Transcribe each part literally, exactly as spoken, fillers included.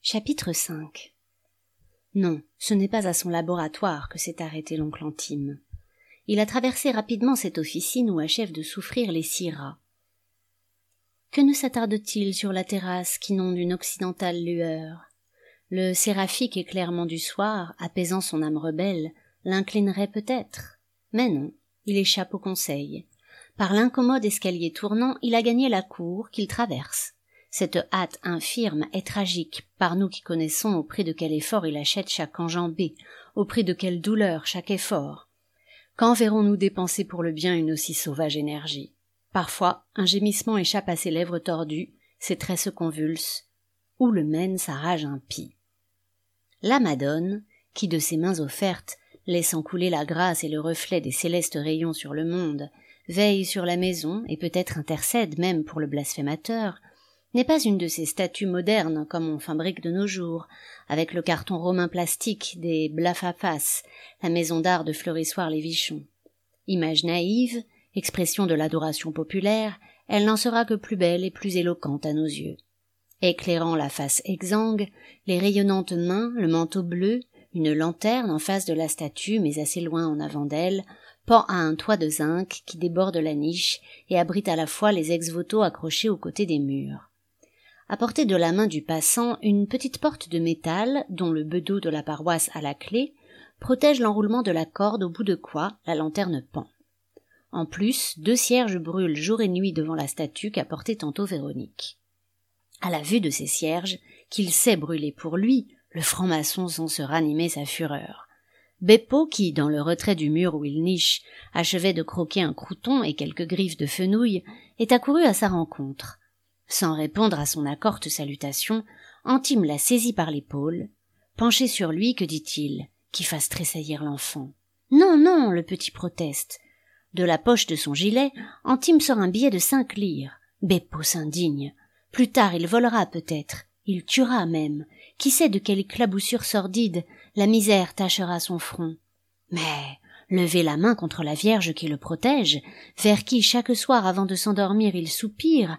Chapitre cinq. Non, ce n'est pas à son laboratoire que s'est arrêté l'oncle Antime. Il a traversé rapidement cette officine où achèvent de souffrir les six rats. Que ne s'attarde-t-il sur la terrasse qu'inonde une occidentale lueur? Le séraphique éclairement du soir, apaisant son âme rebelle, l'inclinerait peut-être. Mais non, il échappe au conseil. Par l'incommode escalier tournant, il a gagné la cour qu'il traverse. Cette hâte infirme est tragique, par nous qui connaissons au prix de quel effort il achète chaque enjambée, au prix de quelle douleur chaque effort. Quand verrons-nous dépenser pour le bien une aussi sauvage énergie? Parfois, un gémissement échappe à ses lèvres tordues, ses traits se convulsent, ou le mène sa rage impie. La Madone, qui de ses mains offertes, laissant couler la grâce et le reflet des célestes rayons sur le monde, veille sur la maison et peut-être intercède même pour le blasphémateur, n'est pas une de ces statues modernes comme on fabrique de nos jours, avec le carton romain plastique des Blafapas, la maison d'art de Fleury-Soir-les-Vichon. Image naïve, expression de l'adoration populaire, elle n'en sera que plus belle et plus éloquente à nos yeux. Éclairant la face exsangue, les rayonnantes mains, le manteau bleu, une lanterne en face de la statue mais assez loin en avant d'elle, pend à un toit de zinc qui déborde la niche et abrite à la fois les ex-voto accrochés aux côtés des murs. À portée de la main du passant, une petite porte de métal, dont le bedeau de la paroisse a la clé, protège l'enroulement de la corde au bout de quoi la lanterne pend. En plus, deux cierges brûlent jour et nuit devant la statue qu'a portée tantôt Véronique. À la vue de ces cierges, qu'il sait brûler pour lui, le franc-maçon sent se ranimer sa fureur. Beppo, qui, dans le retrait du mur où il niche, achevait de croquer un crouton et quelques griffes de fenouil, est accouru à sa rencontre. Sans répondre à son accorte salutation, Antime l'a saisi par l'épaule. Penché sur lui, que dit-il, qui fasse tressaillir l'enfant? Non, non, le petit proteste. De la poche de son gilet, Antime sort un billet de cinq lires. Beppo s'indigne. Plus tard, il volera peut-être, il tuera même. Qui sait de quelle éclaboussure sordide la misère tachera son front? Mais lever la main contre la Vierge qui le protège, vers qui chaque soir avant de s'endormir il soupire,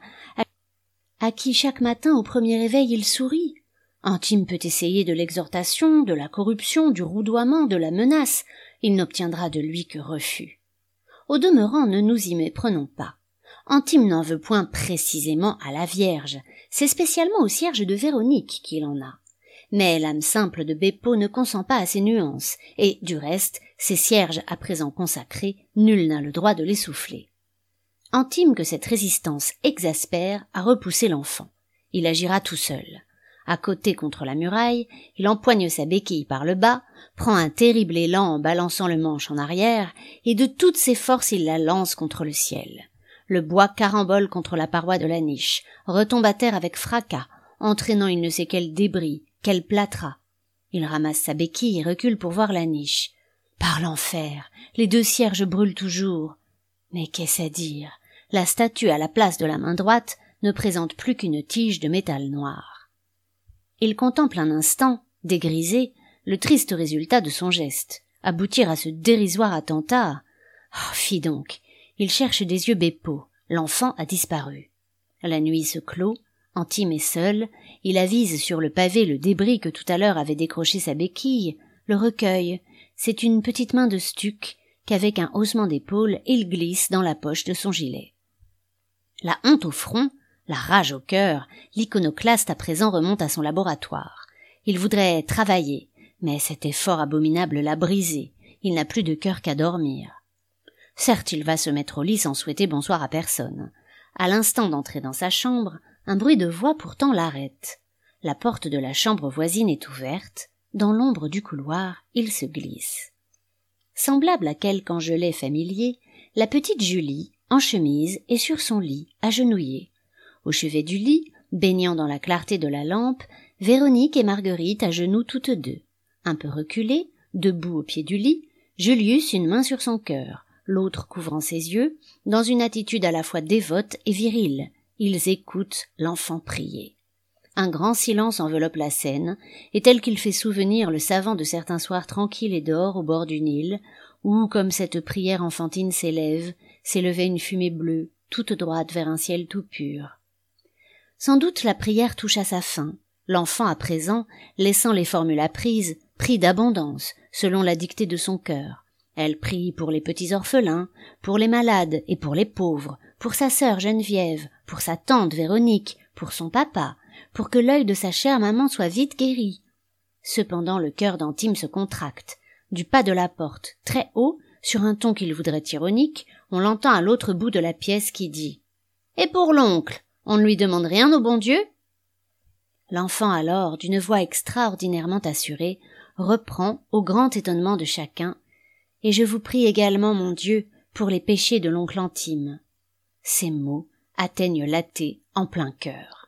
à qui chaque matin au premier réveil il sourit. Antime peut essayer de l'exhortation, de la corruption, du roudoiement, de la menace, il n'obtiendra de lui que refus. Au demeurant, ne nous y méprenons pas. Antime n'en veut point précisément à la Vierge, c'est spécialement au cierge de Véronique qu'il en a. Mais l'âme simple de Beppo ne consent pas à ces nuances, et, du reste, ces cierges à présent consacrés, nul n'a le droit de les souffler. Antime que cette résistance exaspère a repoussé l'enfant. Il agira tout seul. À côté contre la muraille, il empoigne sa béquille par le bas, prend un terrible élan en balançant le manche en arrière, et de toutes ses forces il la lance contre le ciel. Le bois carambole contre la paroi de la niche, retombe à terre avec fracas, entraînant il ne sait quel débris, quel plâtras. Il ramasse sa béquille et recule pour voir la niche. Par l'enfer, les deux cierges brûlent toujours. Mais qu'est-ce à dire? La statue à la place de la main droite ne présente plus qu'une tige de métal noir. Il contemple un instant, dégrisé, le triste résultat de son geste, aboutir à ce dérisoire attentat. Oh, fi donc, il cherche des yeux Beppo, l'enfant a disparu. La nuit se clôt, Antime est seul, il avise sur le pavé le débris que tout à l'heure avait décroché sa béquille, le recueille, c'est une petite main de stuc qu'avec un haussement d'épaule il glisse dans la poche de son gilet. La honte au front, la rage au cœur, l'iconoclaste à présent remonte à son laboratoire. Il voudrait travailler, mais cet effort abominable l'a brisé, il n'a plus de cœur qu'à dormir. Certes, il va se mettre au lit sans souhaiter bonsoir à personne. À l'instant d'entrer dans sa chambre, un bruit de voix pourtant l'arrête. La porte de la chambre voisine est ouverte, dans l'ombre du couloir, il se glisse. Semblable à quelque engelé familier, la petite Julie, en chemise, est sur son lit, agenouillée. Au chevet du lit, baignant dans la clarté de la lampe, Véronique et Marguerite à genoux toutes deux. Un peu reculées, debout au pied du lit, Julius une main sur son cœur, l'autre couvrant ses yeux, dans une attitude à la fois dévote et virile. Ils écoutent l'enfant prier. Un grand silence enveloppe la scène, et tel qu'il fait souvenir le savant de certains soirs tranquilles et d'or au bord du Nil, où, comme cette prière enfantine s'élève, s'élevait une fumée bleue, toute droite vers un ciel tout pur. Sans doute la prière touche à sa fin, L'enfant, à présent, laissant les formules apprises, prie d'abondance, selon la dictée de son cœur. Elle prie pour les petits orphelins, pour les malades et pour les pauvres, pour sa sœur Geneviève, pour sa tante Véronique, pour son papa, pour que l'œil de sa chère maman soit vite guéri. Cependant le cœur d'Antime se contracte. Du pas de la porte, très haut, sur un ton qu'il voudrait ironique, on l'entend à l'autre bout de la pièce qui dit « Et pour l'oncle, on ne lui demande rien au bon Dieu ?» L'enfant alors, d'une voix extraordinairement assurée, reprend, au grand étonnement de chacun, « Et je vous prie également, mon Dieu, pour les péchés de l'oncle Antime. » Ces mots atteignent l'athée en plein cœur.